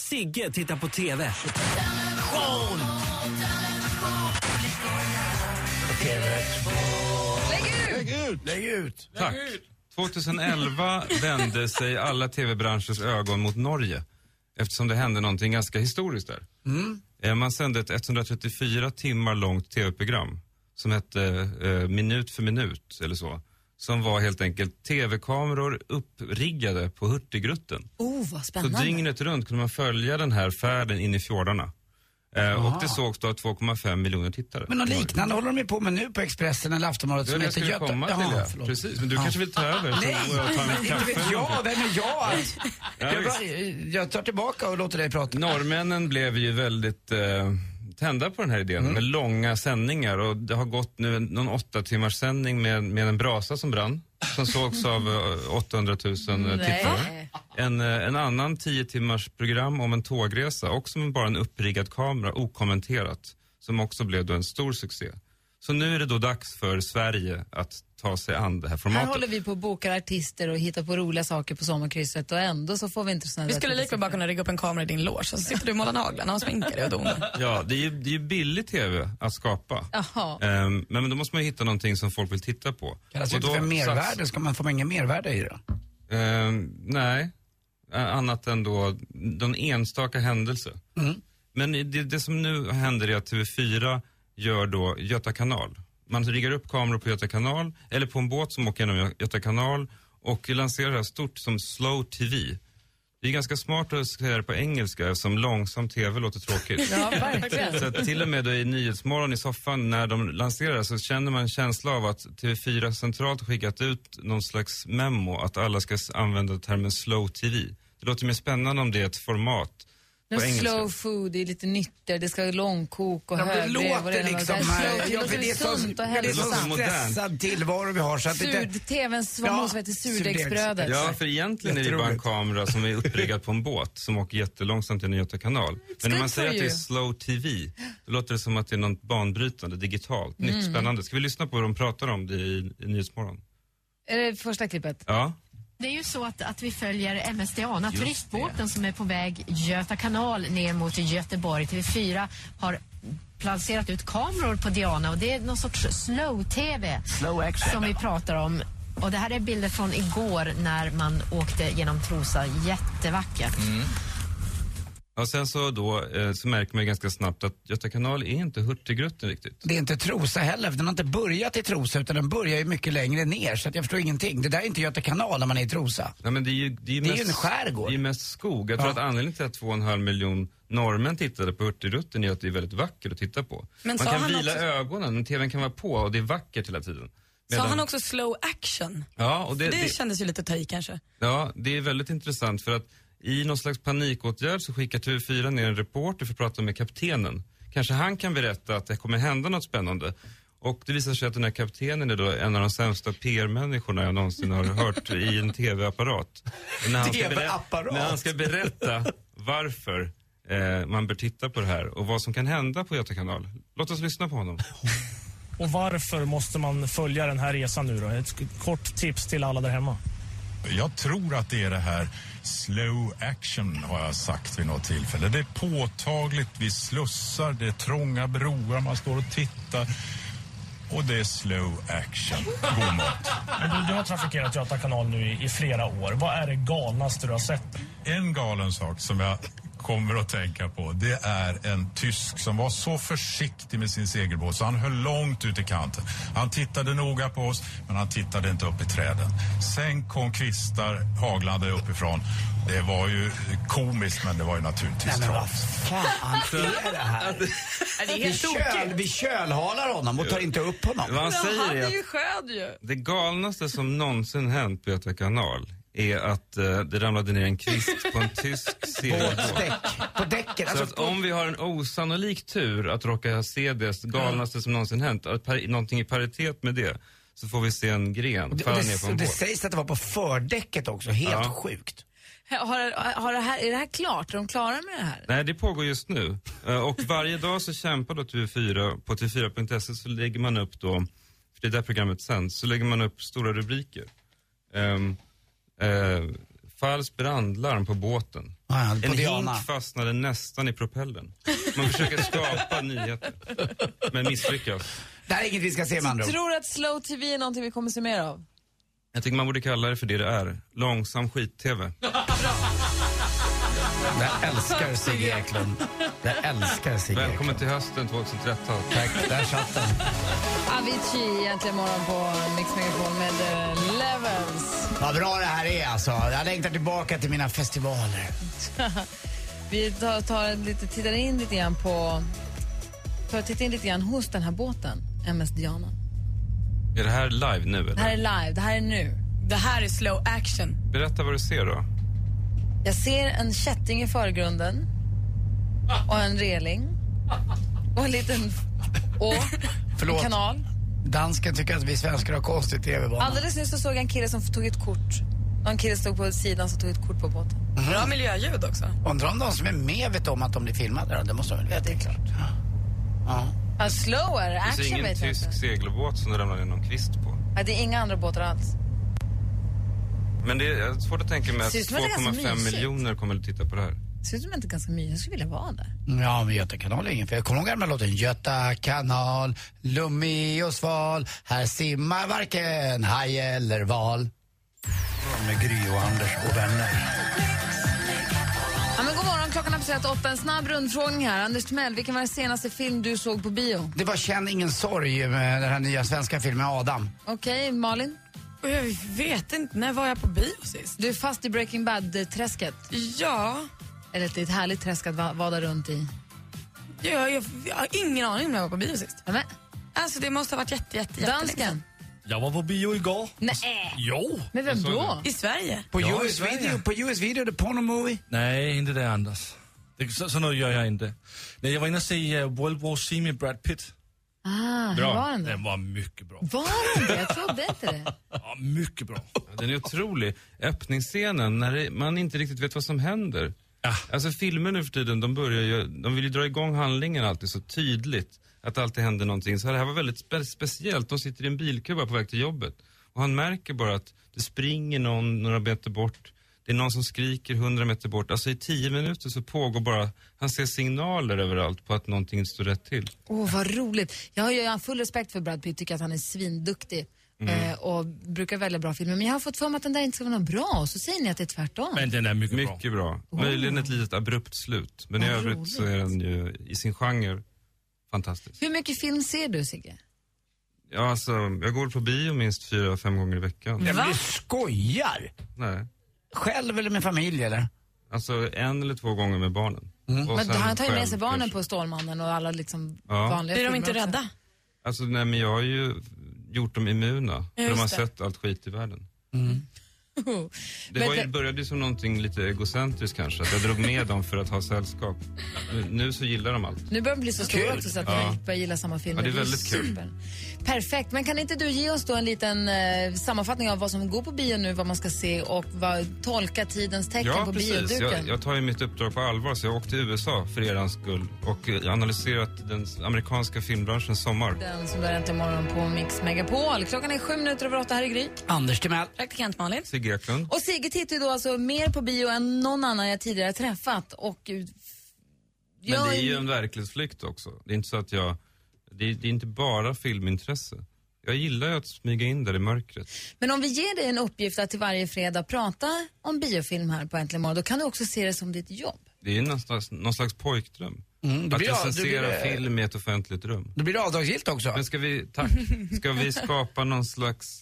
Sigge tittar på TV. Lägg ut! Tack. 2011 vände sig alla tv-branschens ögon mot Norge eftersom det hände någonting ganska historiskt där. Man sände ett 134 timmar långt tv-program som hette Minut för minut eller så. Som var helt enkelt tv-kameror uppriggade på Hurtigruten. Vad spännande. Så dygnet runt kunde man följa den här färden in i fjordarna. Och det sågs då 2,5 miljoner tittare. Men något liknande håller de på med nu på Expressen eller Aftonbladet som heter Göta. Precis, men du kanske vill ta över. Nej, inte vet jag. Vem är jag? Jag tar tillbaka och låter dig prata. Norrmännen blev ju väldigt tända på den här idén med långa sändningar. Och det har gått nu någon 8 timmars sändning med en brasa som brann. Som sågs av 800 000 tittare. En annan 10 timmars program om en tågresa. Också med bara en uppriggad kamera, okommenterat. Som också blev då en stor succé. Så nu är det då dags för Sverige att ta sig an det här formatet. Här håller vi på att boka artister och hitta på roliga saker på sommarkrysset och ändå så får vi inte såna. Vi skulle lika bara kunna rigga upp en kamera i din loge och så sitter du och målar naglarna och sminkar dig och donar. Ja, det är ju billig tv att skapa. Men då måste man ju hitta någonting som folk vill titta på. Kallas inte för mervärde, ska man få ingen mervärde i det? Nej, annat än då de enstaka händelse. Men det som nu händer är att TV4 gör då Göta kanal. Man riggar upp kameror på Göta kanal eller på en båt som åker genom Göta kanal och lanserar det här stort som slow TV. Det är ganska smart att säga det på engelska som långsam tv låter tråkigt. Ja, verkligen. Så att till och med då i Nyhetsmorgon i soffan när de lanserar så känner man en känsla av att TV4 centralt skickat ut någon slags memo att alla ska använda termen slow TV. Det låter mer spännande om det är ett format. Slow food, det är lite nyttigt, det ska ha långkok och högrev. Det låter liksom det är sunt och hälsosamt. Stressad tillvaro vi har. TV:s som heter surdegsbrödet. Ja, för egentligen är det bara en kamera som är uppriggad på en båt som åker jättelångsamt i en Göta kanal. Men när man säger att det är slow TV, då låter det som att det är något banbrytande, digitalt, nytt, spännande. Ska vi lyssna på vad de pratar om det i Nyhetsmorgon? Är det första klippet? Ja. Det är ju så att vi följer MSDA, turistbåten som är på väg Göta kanal ner mot Göteborg. TV4 har placerat ut kameror på Diana och det är någon sorts slow-tv som vi pratar om. Och det här är bilder från igår när man åkte genom Trosa. Jättevackert. Och sen så då så märker man ganska snabbt att Göta kanal är inte Hurtigruten riktigt. Det är inte Trosa heller, för den har inte börjat i Trosa utan den börjar ju mycket längre ner så att jag förstår ingenting. Det där är inte Göta kanal när man är i Trosa. Ja, men det är ju en skärgård. Det är mest skog. Jag tror att anledningen till att 2,5 miljon norrmän tittade på Hurtigruten är att det är väldigt vackert att titta på. Men man kan vila ögonen, men tvn kan vara på och det är vackert hela tiden. Sa han också slow action? Ja, och det kändes ju lite ta i kanske. Ja, det är väldigt intressant för att i någon slags panikåtgärd så skickar TV4 ner en reporter för att prata med kaptenen. Kanske han kan berätta att det kommer hända något spännande. Och det visar sig att den här kaptenen är då en av de sämsta PR-människorna jag någonsin har hört i en tv-apparat. När han ska berätta varför man bör titta på det här och vad som kan hända på Göta kanal. Låt oss lyssna på honom. Och varför måste man följa den här resan nu då? Ett kort tips till alla där hemma. Jag tror att det är det här slow action har jag sagt vid något tillfälle. Det är påtagligt, vi slussar, det är trånga broar, man står och tittar och det är slow action. God mat. Men du har trafikerat Göta kanal nu i flera år. Vad är det galnaste du har sett? En galen sak som jag kommer att tänka på, det är en tysk som var så försiktig med sin segelbåt så han höll långt ut i kanten. Han tittade noga på oss, men han tittade inte upp i träden. Sen kom kvistar haglande uppifrån. Det var ju komiskt, men det var ju naturligtvis tråkigt. Vad fan är det här? Det är helt tokigt. Vi kölhalar honom och tar inte upp honom. Vad han säger han är ju skön ju. Det galnaste som någonsin hänt på Göta kanal är att det ramlade ner en kvist på en tysk segelbåt. På däcken. Så att om vi har en osannolik tur att råka se det galnaste som någonsin hänt, någonting i paritet med det, så får vi se en gren falla ner på en båt. Det sägs att det var på fördäcket också, helt sjukt. Är det här klart? Är de klara med det här? Nej, det pågår just nu. Och varje dag så kämpar då TV4 på TV4.se så lägger man upp då, för det där programmet sen, så lägger man upp stora rubriker. falskt brandlarm på båten. På en Diana. hink fastnade nästan i propellern. Man försöker skapa nyheter, men misslyckas. Det här är inget vi ska se med andra ord. Tror du att slow tv är någonting vi kommer se mer av? Jag tycker man borde kalla det för det är. Långsam skit-tv. Jag älskar Sigge Eklund. Jag älskar Sigge Eklund. Välkommen till hösten 2013. Tack, där satt den. Avicii egentligen morgon på Mix Megapol med Levels. Vad bra det här är alltså. Jag längtar tillbaka till mina festivaler. Vi tittar in lite grann hos den här båten, MS Diana. Är det här live nu eller? Det här är live, det här är nu. Det här är slow action. Berätta vad du ser då. Jag ser en kätting i förgrunden och en reling och en liten en kanal. Dansken tycker att vi svenskar har konstigt tv-bana. Alldeles nyss så såg jag en kille som tog ett kort. En kille stod på sidan som tog ett kort på båten. Bra miljöljud också. Undrar om de som är med vet om att de blir filmade då? Det måste de väl veta. Det är klart. Ja. Slow är Det action, är ingen vet jag tysk inte. segelbåt som det ramlar in någon kvist på. Ja, det är inga andra båtar alls. Men det är svårt att tänka mig att Ser ut som att det är ganska 2,5 mysigt. miljoner kommer att titta på det här. Ser ut som inte ganska mysigt. Jag skulle vilja vara där. Ja, men Göta kanal är ingen fel. Kommer du ihåg gamla låten? Göta kanal, lummig och sval. Här simmar varken haj eller val. Med Gry och Anders och vänner. Ja, men god morgon, klockan har passerat 8. En snabb rundfrågning här. Anders Timell, vilken var den senaste film du såg på bio? Det var Känn ingen sorg med den här nya svenska filmen Adam. Okej, Malin? Jag vet inte, när var jag på bio sist? Du är fast i Breaking Bad-träsket. Ja, Eller ett härligt träsk att vada runt i. jag har ingen aning om när jag var på bio sist. Ja, men, Alltså det måste ha varit jättelänge. dansken? Jag var på bio igår. Nej. Jo. Men vem då? I Sverige? På Ja, US i Sverige. Video, the porno movie. Nej, inte det, Anders. Så något gör jag inte. Nej, jag var inne och se World War C med Brad Pitt. Hur var den då? Den var mycket bra. Var den det? Jag trodde inte det. Ja, mycket bra. Den är otrolig. Öppningsscenen när man inte riktigt vet vad som händer. Ja. Alltså filmer nu för tiden, de vill ju dra igång handlingen alltid så tydligt. Att alltid händer någonting. Så det här var väldigt speciellt. De sitter i en bilkubba på väg till jobbet. Och han märker bara att det springer någon några meter bort. Det är någon som skriker 100 meter bort. Alltså i 10 minuter så pågår bara... Han ser signaler överallt på att någonting står rätt till. Vad roligt. Jag har full respekt för Brad Pitt, tycker att han är svinduktig. Och brukar välja bra filmer. Men jag har fått för mig att den där inte ska vara någon bra. Och så säger ni att det är tvärtom. Men den är Mycket bra. Möjligen ett litet abrupt slut. Men i övrigt så är den ju i sin genre fantastisk. Hur mycket film ser du, Sigge? Ja, alltså, jag går på bio minst 4-5 gånger i veckan. Ja, men du skojar! Nej. Själv eller med familj eller? Alltså 1 eller 2 gånger med barnen. Och Men sen han tar ju med själv sig barnen kanske. på Stålmannen och alla liksom Ja. vanliga Blir de filmer inte också. rädda? Alltså nej, men jag har ju gjort dem immuna. För de har Just det. sett allt skit i världen. Det var ju, började ju som någonting lite egocentriskt kanske. Att jag drog med dem för att ha sällskap. Nu så gillar de allt. Nu börjar de bli så stora Kul. också så att Ja. de börjar gilla samma filmer. Ja, det är väldigt kul. super. Perfekt. Men kan inte du ge oss då en liten sammanfattning av vad som går på bio nu, vad man ska se och tolka tidens tecken Ja, på precis. bioduken? Jag tar ju mitt uppdrag på allvar så jag åkte till USA för erans skull och analyserat den amerikanska filmbranschens sommar. Den som du har äntligen morgon på Mix Megapol. Klockan är 7:07. Här i Gry. Anders Timell. Praktikant Malin? Sigge Eklund. Och Sigge tittar ju då alltså mer på bio än någon annan jag tidigare träffat. Och Men det är ju en verklighetsflykt också. Det är inte så att det är inte bara filmintresse. Jag gillar ju att smyga in där i mörkret. Men om vi ger dig en uppgift att till varje fredag prata om biofilm här på Äntligen morgon, då kan du också se det som ditt jobb. Det är någon slags pojkdröm. Att recensera film i ett offentligt rum. Då blir det avdragsgillt också. Men ska vi skapa någon slags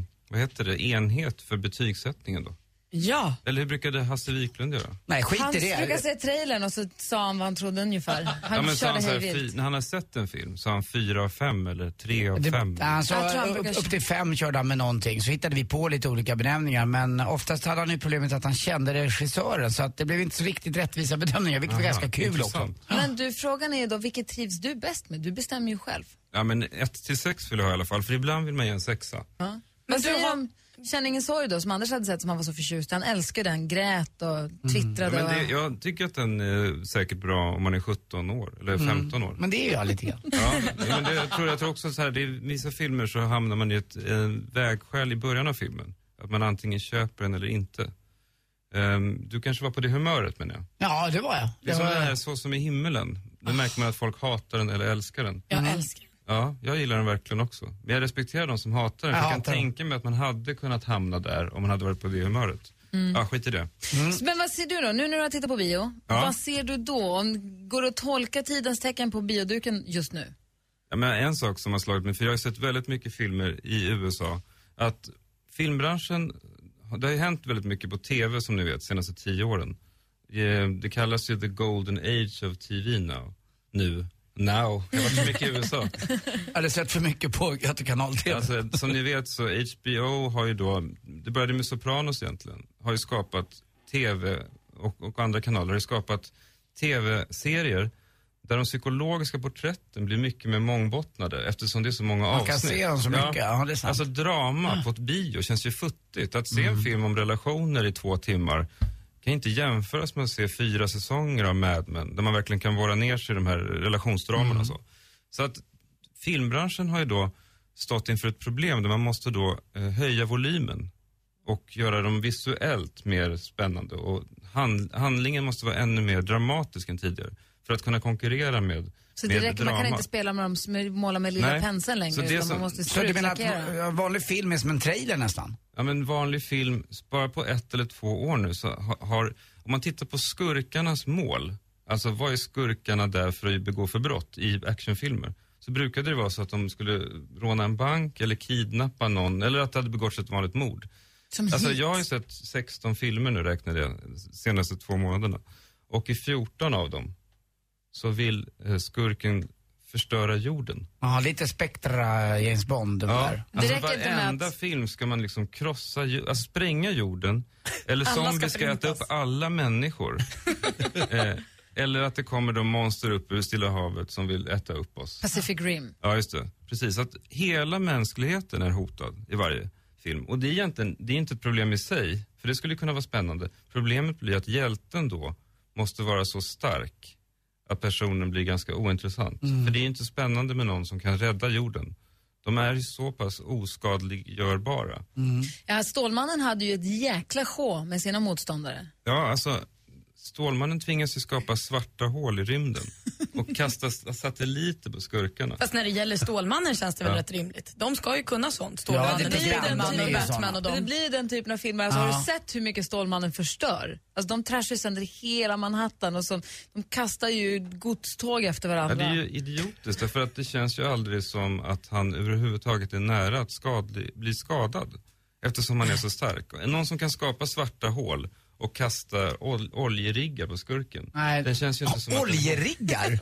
enhet för betygssättningen då? Ja. Eller hur brukade Hasse Wiklund göra? Nej, skit Han i det. brukade se trailern och så sa han vad han trodde ungefär. Han så körde han så här, hejvilt. när han har sett en film så har han 4 av 5 eller 3 av 5. Alltså, Jag tror han brukar upp till 5 körde han med någonting. Så hittade vi på lite olika benämningar. Men oftast hade han ju problemet att han kände regissören. Så att det blev inte så riktigt rättvisa bedömningar. Vilket var ganska kul intressant. också. Men du, frågan är ju då, vilket trivs du bäst med? Du bestämmer ju själv. Ja, men 1-6 vill jag ha i alla fall. För ibland vill man ge en 6. Men du säger har- de Känn ingen sorg då, som Anders hade sett som han var så förtjust. Han älskade den, grät och twittrade. Ja, men jag tycker att den är säkert bra om man är 17 år eller 15 år. Men det är ju jag lite grann. Ja, men jag tror också så här, det är vissa filmer så hamnar man i ett vägskäl i början av filmen. Att man antingen köper den eller inte. Du kanske var på det humöret, menar jag. Ja, det var jag. Det är som den här Så som i himmelen. Då märker man att folk hatar den eller älskar den. Jag älskar den. Ja, jag gillar den verkligen också. Men jag respekterar de som hatar den. Jag kan tänka mig att man hade kunnat hamna där om man hade varit på det humöret. Ja, skit i det. Men vad ser du då? Nu när du har tittat på bio, vad ser du då? Går det att tolka tidens tecken på bioduken just nu? Ja, men en sak som har slagit mig, för jag har sett väldigt mycket filmer i USA, att filmbranschen, det har ju hänt väldigt mycket på tv som ni vet, senaste 10 åren. Det kallas ju the golden age of TV now. Jag har varit så mycket i USA. Jag hade sett för mycket på Götekanal-TV. Alltså, som ni vet så HBO har ju då, det började med Sopranos egentligen, har ju skapat tv och andra kanaler har ju skapat tv-serier där de psykologiska porträtten blir mycket mer mångbottnade eftersom det är så många avsnitt. Man kan se dem så mycket, ja, det är sant. Alltså drama på ett bio känns ju futtigt. Att se en film om relationer i 2 timmar kan inte jämföras med att se 4 säsonger av Mad Men där man verkligen kan vara ner sig i de här relationsdramerna och så. Så att filmbranschen har ju då stått inför ett problem där man måste då höja volymen och göra dem visuellt mer spännande och handlingen måste vara ännu mer dramatisk än tidigare för att kunna konkurrera med så det räcker, man kan inte spela med dem, måla med lilla penseln längre, så utan man måste så du menar att vanlig film är som en trailer nästan? Ja, men vanlig film, bara på 1 eller 2 år nu så har, om man tittar på skurkarnas mål, alltså vad är skurkarna där för att begå för brott i actionfilmer, så brukade det vara så att de skulle råna en bank eller kidnappa någon, eller att det hade begåtts ett vanligt mord. Alltså jag har ju sett 16 filmer nu, räknade jag, senaste 2 månaderna. Och i 14 av dem så vill skurken förstöra jorden. Ja, lite Spectra, James Bond. Där. Alltså varenda film ska man liksom krossa, alltså spränga jorden. Eller zombier ska äta upp alla människor. Eller att det kommer då monster upp ur Stilla havet som vill äta upp oss. Pacific Rim. Ja, just det. Precis, att hela mänskligheten är hotad i varje film. Och det är egentligen, det är inte ett problem i sig, för det skulle kunna vara spännande. Problemet blir att hjälten då måste vara så stark att personen blir ganska ointressant. För det är inte spännande med någon som kan rädda jorden. De är ju så pass oskadliggörbara. Ja, Stålmannen hade ju ett jäkla show med sina motståndare. Ja, alltså Stålmannen tvingas ju skapa svarta hål i rymden och kasta satelliter på skurkarna. Fast när det gäller Stålmannen känns det väl rätt rimligt. De ska ju kunna sånt. Stålmannen, det Batman och det blir den typen av filmer. Alltså, har du sett hur mycket Stålmannen förstör? Alltså, de trashar sönder hela Manhattan och så, de kastar ju godståg efter varandra. Ja, det är ju idiotiskt, därför att det känns ju aldrig som att han överhuvudtaget är nära att bli skadad. Eftersom han är så stark. Någon som kan skapa svarta hål och kasta oljeriggar på skurken. Nej. Det känns ju inte som oljeriggar?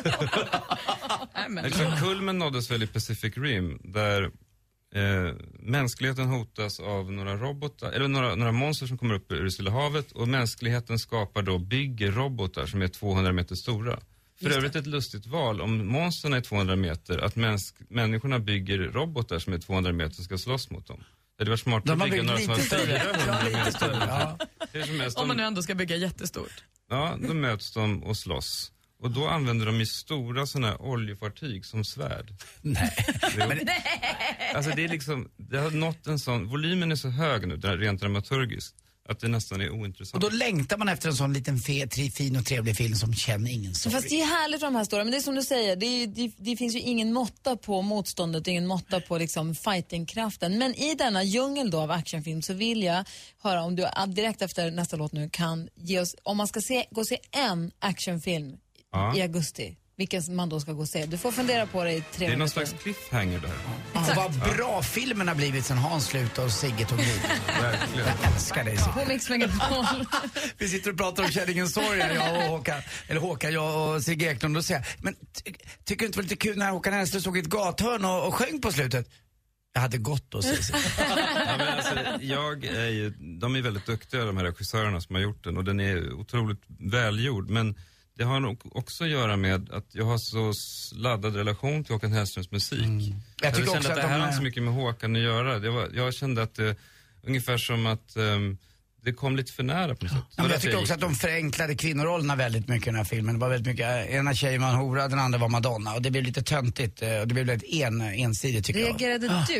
Kulmen nåddes väl i Pacific Rim där mänskligheten hotas av några robotar, eller några monster som kommer upp ur Stilla havet, och mänskligheten bygger robotar som är 200 meter stora. För övrigt ett lustigt val, om monstren är 200 meter, att människorna bygger robotar som är 200 meter ska slåss mot dem. Det hade varit smart att bygga några som var 400 meter större. Om man nu ändå ska bygga jättestort. Ja, då möts de och slåss. Och då använder de ju stora sådana här oljefartyg som svärd. Nej. Alltså det är liksom, det har nått en sån, volymen är så hög nu, rent dramaturgiskt, att det nästan är ointressant. Och då längtar man efter en sån liten fin och trevlig film som känner ingen sorg. Fast det är härligt för de här stora, men det är som du säger, det finns ju ingen måtta på motståndet, ingen måtta på liksom fightingkraften. Men i denna djungel då av actionfilm så vill jag höra om du direkt efter nästa låt nu kan ge oss, om man ska gå och se en actionfilm i augusti, vilken man då ska gå och se. Du får fundera på det i 3 minuter. Det är någon slags cliffhanger där. Och vad bra filmen har blivit sen Hans slutade och Sigge tog vid. Verkligen. Jag älskar dig, Sigge. På Mix Megapol. Vi sitter och pratar om känningens sorg, jag och Sigge Eklund, och säger, men tycker du inte det var lite kul när Håkan Hellström såg ett gathörn och sjöng på slutet? Jag hade gått och säga. Ja, men alltså, de är väldigt duktiga, de här regissörerna som har gjort den, och den är otroligt välgjord, men det har nog också att göra med att jag har så laddad relation till Håkan Hellströms musik. Jag kände att det här har inte så mycket med Håkan att göra. Jag kände att det ungefär som att det kom lite för nära på något sätt. Ja, men jag tycker också att de förenklade kvinnorollerna väldigt mycket i den här filmen. Det var väldigt mycket, ena tjejen var en hora, den andra var Madonna. Och det blev lite töntigt och det blev väldigt ensidigt, tycker jag. Reagerade du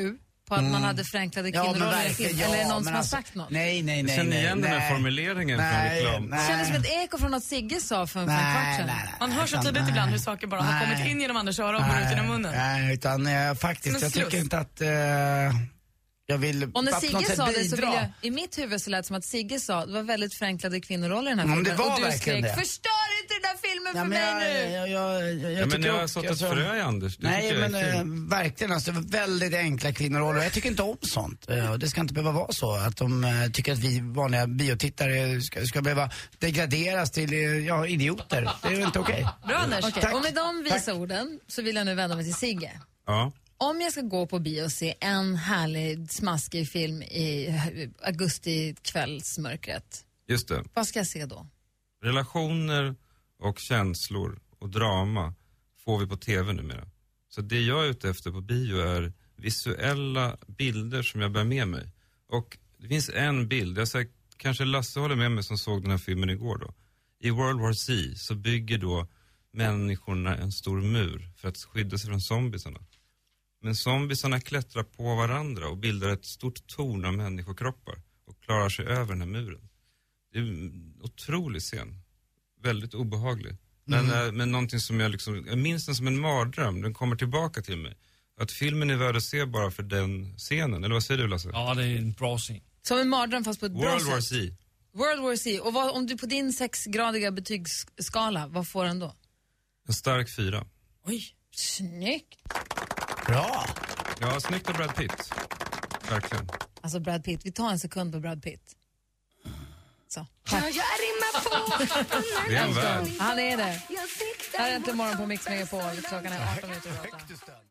på att man hade förenklade kvinnoroller i film? Eller är det någon som har sagt något? Nej. Jag känner igen den här formuleringen från reklam. Det kändes som ett eko från något Sigge sa för en kvart sedan. Man hör så tydligt ibland hur saker bara har kommit in genom Anders öra och går ut genom munnen. Nej, utan faktiskt, jag tycker inte att jag vill. Och när Sigge sa det så vill jag, i mitt huvud så lät det som att Sigge sa det var väldigt förenklade kvinnoroller i den här filmen. Det var och du verkligen skrek, det. Förstör inte den där filmen för mig nu! Men jag har sått ett frö i Anders. Nej, men verkligen, alltså väldigt enkla kvinnoroller. Jag tycker inte om sånt. Det ska inte behöva vara så att de tycker att vi vanliga biotittare ska behöva degraderas till idioter. Det är ju inte okej. Bra Anders. Okay. Och med de visa orden så vill jag nu vända mig till Sigge. Ja. Om jag ska gå på bio och se en härlig smaskig film i augustikvällsmörkret. Just det. Vad ska jag se då? Relationer och känslor och drama får vi på tv numera. Så det jag är ute efter på bio är visuella bilder som jag bär med mig. Och det finns en bild, jag säger, kanske Lasse håller med mig som såg den här filmen igår då. I World War Z så bygger då människorna en stor mur för att skydda sig från zombiesarna. Men zombiesarna klättrar på varandra och bildar ett stort torn av människokroppar och klarar sig över den här muren. Det är en otrolig scen. Väldigt obehaglig. Men någonting som jag minns den som en mardröm. Den kommer tillbaka till mig. Att filmen är värd att se bara för den scenen. Eller vad säger du, Lasse? Ja, det är en bra scen. Som en mardröm fast på ett bra sätt. World War Z. World War Z. Och om du på din 6-gradiga betygsskala, vad får den då? En stark 4. Oj, snyggt. Bra. Ja, snyggt av Brad Pitt. Verkligen. Alltså Brad Pitt, vi tar en sekund på Brad Pitt. Så, tack. Det är en värld. Han är det. Här är Äntligen morgon på Mix Megapol. Klockan är 18:08.